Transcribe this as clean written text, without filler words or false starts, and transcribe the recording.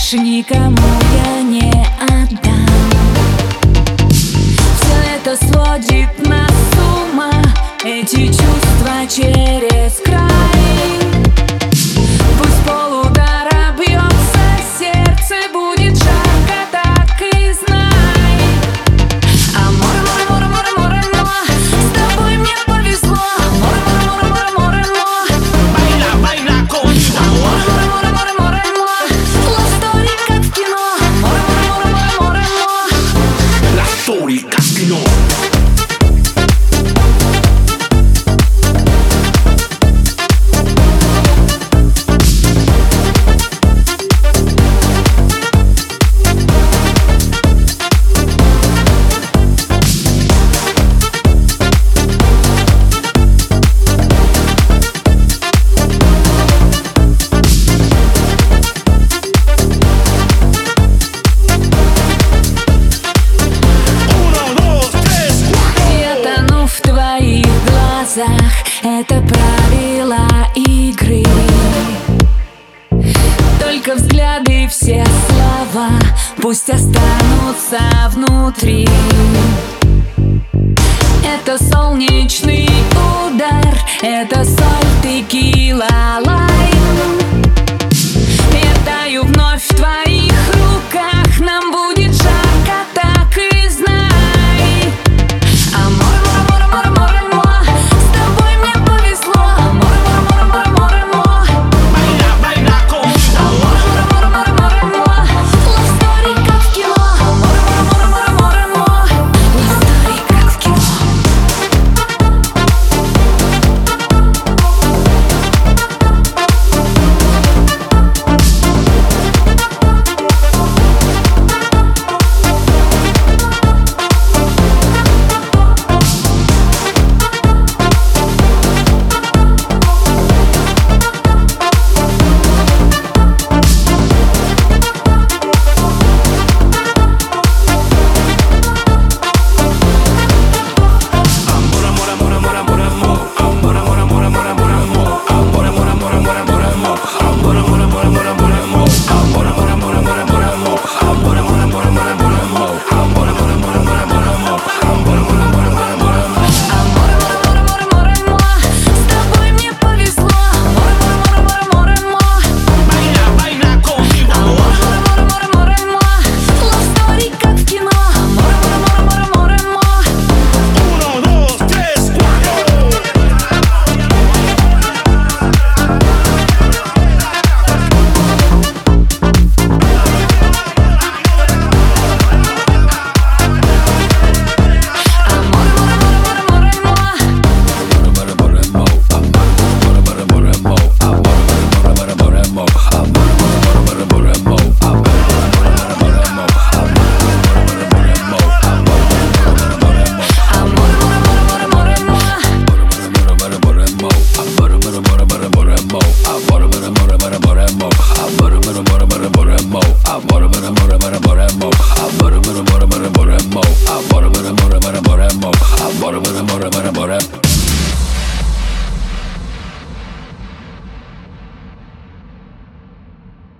больше никому я не отдам. Все это сводит нас с ума, эти чувства через край. Пусть полудара бьется сердце, будет жарко, так и знай. Амор, море, море, море, море, с тобой мне повезло. Море, море, море, море, море, Baila, baila conmigo. море, море, море, море, море, love story, как в кино. Море, море, море, море, море. La story casino. Это правила игры. Только взгляды и все слова пусть останутся внутри. Это солнечный удар, это соль, текила, лайм. Я таю вновь в твоих руках, нам будет жарко, так и знай. Амор, море, море, море, море, с тобой мне повезло. Море, море, море, море, море, Baila, baila conmigo. море, море, море, море, море, love story, как в кино. Море, море, море, море, море, love story, как в кино. I